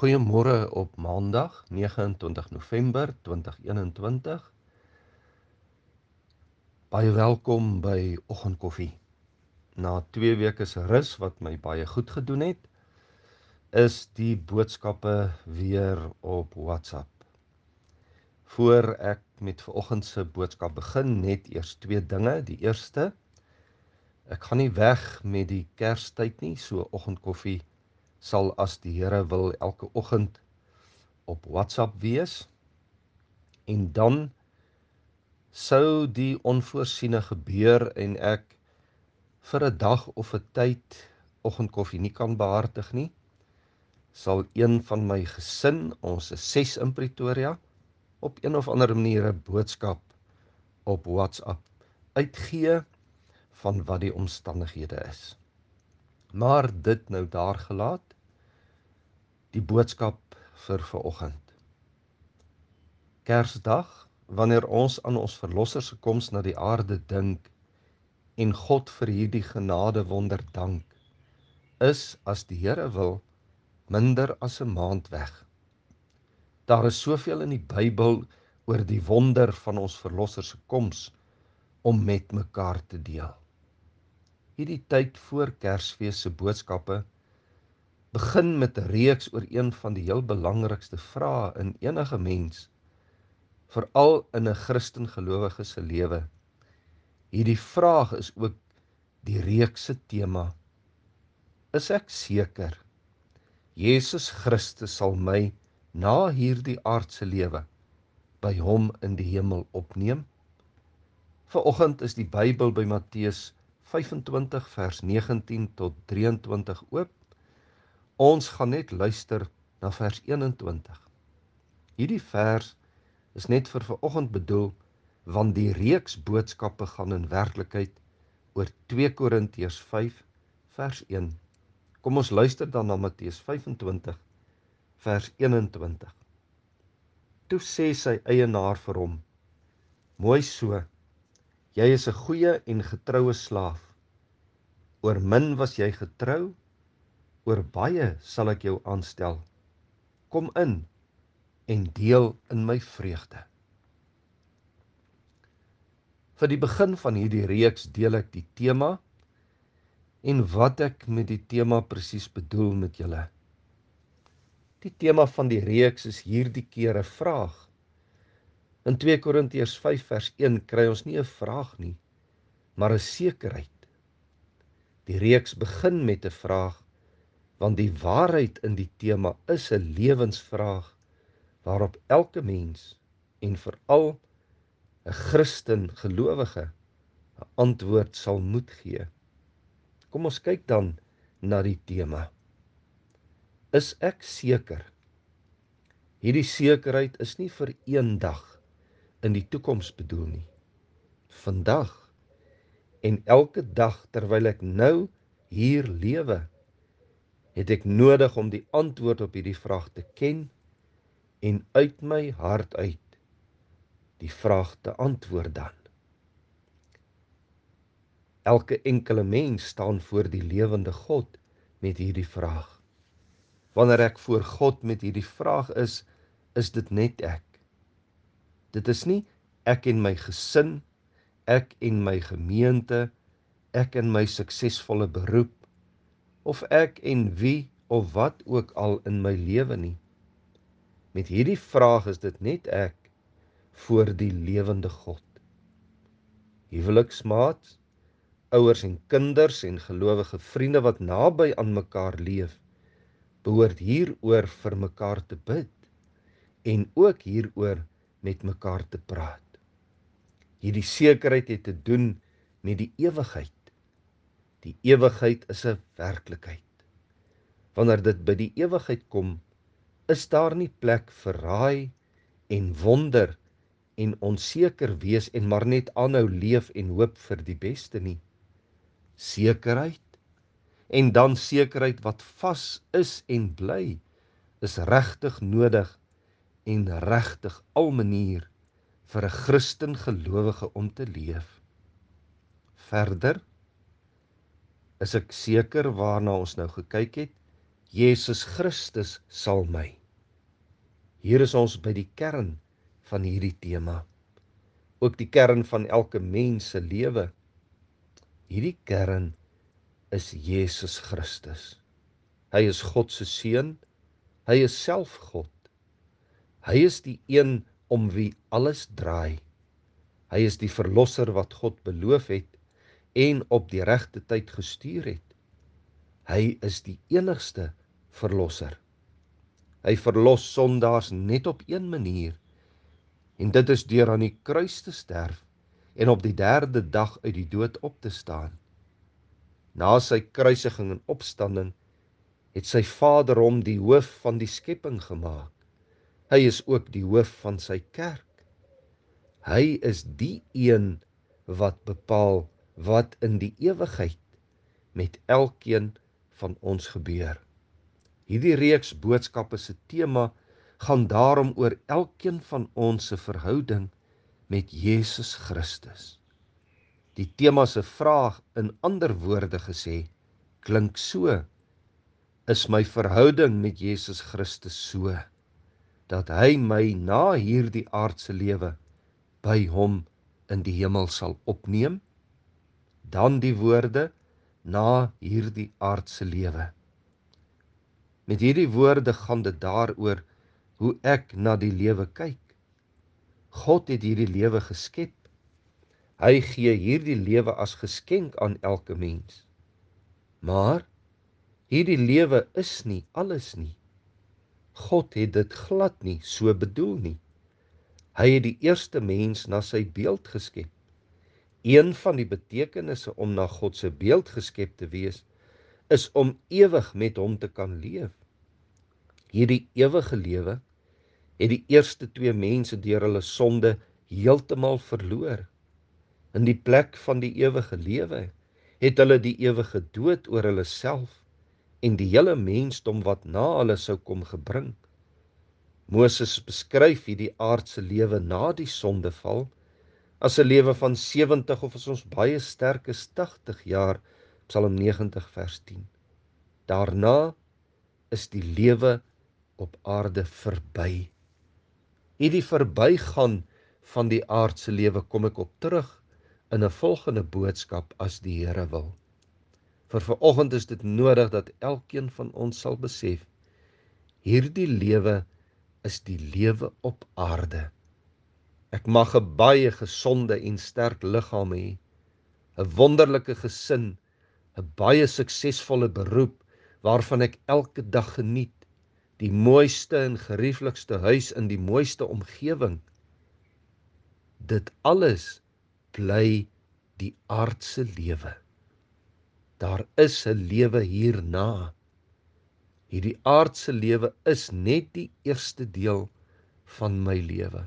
Goeiemôre op Maandag, 29 November 2021. Baie welkom by Oggendkoffie. Na 2 weke se rus wat my baie goed gedoen het, is die boodskappe weer op WhatsApp. Voor ek met vanoggend se boodskap begin, net eers 2 dinge. Die eerste, ek gaan nie weg met die Kerstyd nie, so Oggendkoffie sal as die Here wil elke oggend op WhatsApp wees. En dan sou die onvoorsiene gebeur en ek vir 'n dag of 'n tyd Oggendkoffie nie kan behartig nie, sal een van my gesin, ons is 6 in Pretoria, op een of ander manier 'n boodskap op WhatsApp uitgee van wat die omstandighede is. Maar dit nou daar gelaat, die boodskap vir vanoggend. Kersdag, wanneer ons aan ons Verlosser se koms na die aarde dink en God vir hierdie genade wonder dank, is, as die Here wil, minder as 'n maand weg. Daar is soveel in die Bybel oor die wonder van ons Verlosser se koms om met mekaar te deel. Hierdie tyd voor Kersfees se boodskappe begin met 'n reeks oor een van die heel belangrikste vrae in enige mens, veral in 'n Christen gelowige se lewe. Hierdie vraag is ook die reeks se tema. Is ek seker Jesus Christus sal my na hierdie aardse lewe by hom in die hemel opneem? Vanoggend is die Bybel by Matteus 25 vers 19 tot 23 oop. Ons gaan net luister na vers 21. Hierdie vers is net vir vanoggend bedoel, want die reeks boodskappe gaan in werklikheid oor 2 Korintiërs 5 vers 1. Kom ons luister dan na Matteus 25 vers 21. Toe sê sy eienaar vir hom: Mooi so, jy is 'n goeie en getroue slaaf. Oor min was jy getrou, oor baie sal ek jou aanstel. Kom in en deel in my vreugde. Vir die begin van hierdie reeks deel ek die tema en wat ek met die tema presies bedoel met julle. Die tema van die reeks is hierdie keer 'n vraag. In 2 Korintiërs 5 vers 1 kry ons nie 'n vraag nie, maar 'n sekerheid. Die reeks begin met 'n vraag, want die waarheid in die tema is 'n lewensvraag waarop elke mens en veral 'n Christen gelowige 'n antwoord sal moet gee. Kom ons kyk dan na die tema. Is ek seker? Hierdie sekerheid is nie vir een dag in die toekoms bedoel nie. Vandag en elke dag terwyl ek nou hier lewe, het ek nodig om die antwoord op hierdie vraag te ken en uit my hart uit die vraag te antwoord dan. Elke enkele mens staan voor die lewende God met hierdie vraag. Wanneer ek voor God met hierdie vraag is dit net ek. Dit is nie ek en my gesin, ek en my gemeente, ek en my suksesvolle beroep, of ek en wie of wat ook al in my lewe nie. Met hierdie vraag is dit net ek voor die lewende God. Huweliksmaats, ouers en kinders en gelowige vriende wat naby aan mekaar leef, behoort hieroor vir mekaar te bid en ook hieroor met mekaar te praat. Hierdie sekerheid het te doen met die ewigheid. Die ewigheid is 'n werklikheid. Wanneer dit by die ewigheid kom, is daar nie plek vir raai en wonder en onseker wees en maar net aanhou leef en hoop vir die beste nie. Sekerheid, en dan sekerheid wat vas is en bly, is regtig nodig en regtig al manier vir 'n Christen gelowige om te leef. Verder is ek seker waarna ons nou gekyk het, Jesus Christus sal my. Hier is ons by die kern van hierdie tema. Ook die kern van elke mens se lewe. Hierdie kern is Jesus Christus. Hy is God se seun, hy is self God. Hy is die een om wie alles draai. Hy is die verlosser wat God beloof het en op die regte tyd gestuur het. Hy is die enigste verlosser. Hy verlos sondaars net op een manier, en dit is deur aan die kruis te sterf en op die 3de dag uit die dood op te staan. Na sy kruisiging en opstanding het sy Vader hom die hoof van die skepping gemaak. Hy is ook die hoof van sy kerk. Hy is die een wat bepaal wat in die ewigheid met elkeen van ons gebeur. Hierdie reeks boodskappe se tema gaan daarom oor elkeen van ons se verhouding met Jesus Christus. Die tema se vraag, in ander woorde gesê, klink so: is my verhouding met Jesus Christus so, dat hy my na hierdie aardse lewe by hom in die hemel sal opneem? Dan die woorde, na hierdie aardse lewe. Met hierdie woorde gaan dit daaroor hoe ek na die lewe kyk. God het hierdie lewe geskep. Hy gee hierdie lewe as geskenk aan elke mens. Maar hierdie lewe is nie alles nie. God het dit glad nie so bedoel nie. Hy het die eerste mens na sy beeld geskep. Een van die betekenisse om na God se beeld geskep te wees, is om ewig met hom te kan leef. Hierdie ewige lewe het die eerste 2 mense deur hulle sonde heeltemal verloor. In die plek van die ewige lewe het hulle die ewige dood oor hulle self en die hele mensdom wat na hulle sou kom gebring. Moses beskryf hierdie aardse lewe na die sondeval as 'n lewe van 70 of as ons baie sterk is 80 jaar, Psalm 90 vers 10. Daarna is die lewe op aarde verby. Hierdie verbygaan van die aardse lewe kom ek op terug in 'n volgende boodskap as die Here wil. Vir vanoggend is dit nodig dat elkeen van ons sal besef, hierdie lewe is die lewe op aarde. Ek mag 'n baie gesonde en sterk liggaam hê, 'n wonderlike gesin, 'n baie suksesvolle beroep waarvan ek elke dag geniet, die mooiste en gerieflikste huis in die mooiste omgewing. Dit alles bly die aardse lewe. Daar is 'n lewe hierna. Hierdie aardse lewe is net die eerste deel van my lewe.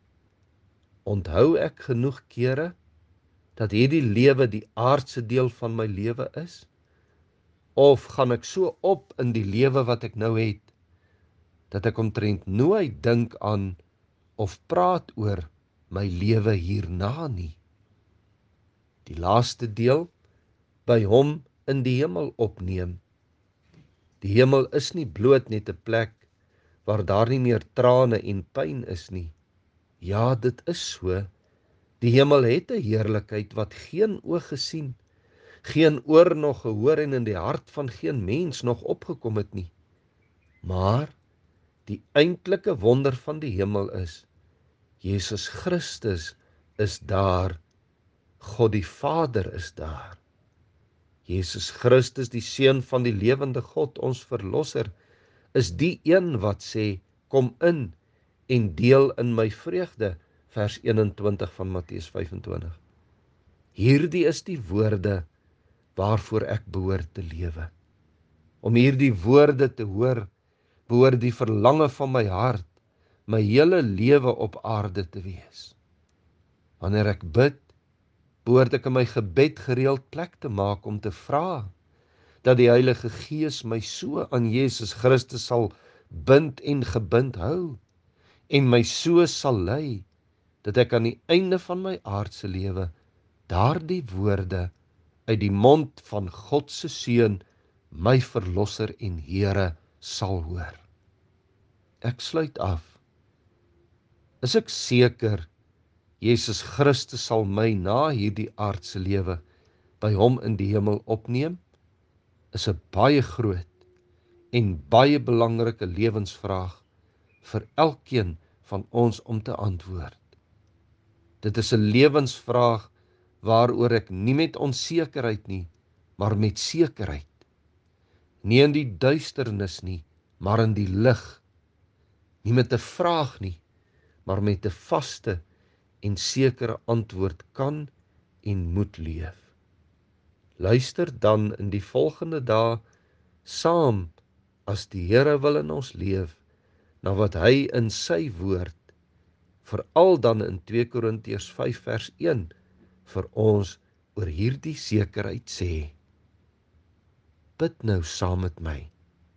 Onthou ek genoeg kere dat hierdie lewe die aardse deel van my lewe is? Of gaan ek so op in die lewe wat ek nou het, dat ek omtrent nooit dink aan of praat oor my lewe hierna nie? Die laaste deel, by hom in die hemel opneem. Die hemel is nie bloot net 'n plek waar daar nie meer trane en pyn is nie. Ja, dit is so. Die hemel het 'n heerlikheid wat geen oog gesien, geen oor nog gehoor en in die hart van geen mens nog opgekom het nie. Maar die eintlike wonder van die hemel is, Jesus Christus is daar, God die Vader is daar. Jesus Christus, die Seun van die lewende God, ons verlosser, is die een wat sê, kom in en deel in my vreugde, vers 21 van Matteus 25. Hierdie is die woorde waarvoor ek behoort te lewe. Om hierdie woorde te hoor, behoort die verlange van my hart, my hele lewe op aarde te wees. Wanneer ek bid, behoort ek in my gebed gereeld plek te maak om te vra dat die Heilige Gees my so aan Jesus Christus sal bind en gebind hou en my so sal lei dat ek aan die einde van my aardse lewe daardie woorde uit die mond van God se Seun my Verlosser en Here sal hoor. Ek sluit af. Is ek seker Jesus Christus sal my na hierdie aardse lewe by hom in die hemel opneem? Is 'n baie groot en baie belangrike lewensvraag vir elkeen van ons om te antwoord. Dit is 'n lewensvraag waaroor ek nie met onsekerheid nie, maar met sekerheid, nie in die duisternis nie, maar in die lig, nie met 'n vraag nie, maar met 'n vaste en sekere antwoord kan en moet leef. Luister dan in die volgende dae saam, as die Here wil in ons leef, na wat hy in sy woord, veral dan in 2 Korintiërs 5 vers 1, vir ons oor hierdie sekerheid sê. Bid nou saam met my.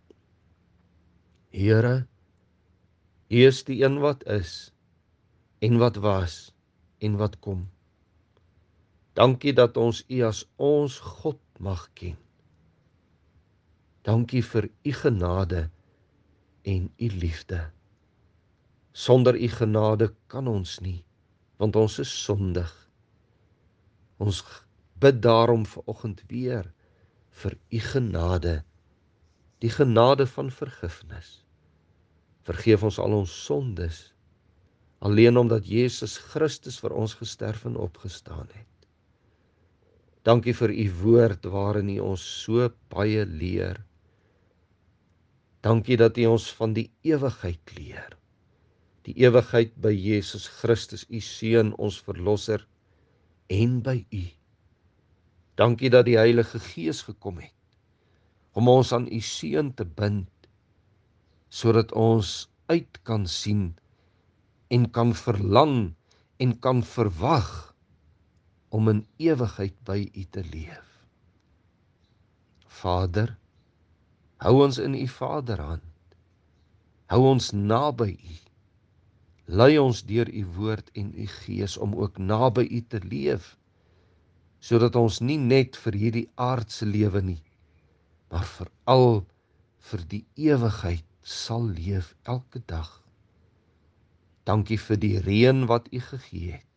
Here, U is die een wat is, en wat was, en wat kom. Dankie dat ons U as ons God mag ken. Dankie vir U genade en U liefde. Sonder U genade kan ons nie, want ons is sondig. Ons bid daarom vanoggend weer vir U genade, die genade van vergifnis. Vergeef ons al ons sondes, alleen omdat Jesus Christus vir ons gesterf en opgestaan het. Dankie vir U woord waarin U ons so baie leer. Dankie dat U ons van die ewigheid leer. Die ewigheid by Jesus Christus, U Seun, ons Verlosser, en by U. Dankie dat die Heilige Gees gekom het, om ons aan U Seun te bind, sodat ons uit kan sien, en kan verlang, en kan verwag, om in ewigheid by U te leef. Vader, hou ons in U Vaderhand, hou ons naby U, lei ons deur U woord en U Gees om ook naby U te leef, sodat ons nie net vir hierdie aardse lewe nie, maar veral vir die ewigheid sal leef elke dag. Dankie vir die reën wat U gegee het.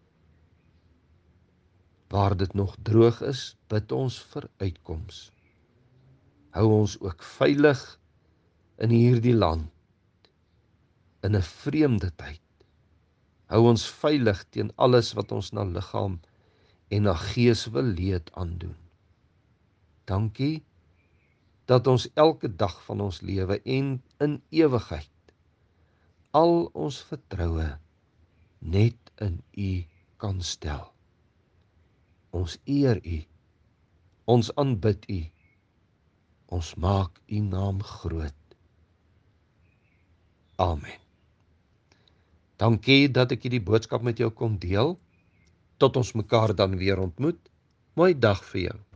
Waar dit nog droog is, bid ons vir uitkoms. Hou ons ook veilig in hierdie land, in 'n vreemde tyd. Hou ons veilig teen alles wat ons na liggaam en na gees wil leed aandoen. Dankie dat ons elke dag van ons lewe en in ewigheid al ons vertroue net in U kan stel. Ons eer U, ons aanbid U, ons maak U naam groot. Amen. Dankie dat ek hierdie boodskap met jou kon deel. Tot ons mekaar dan weer ontmoet. Mooi dag vir jou.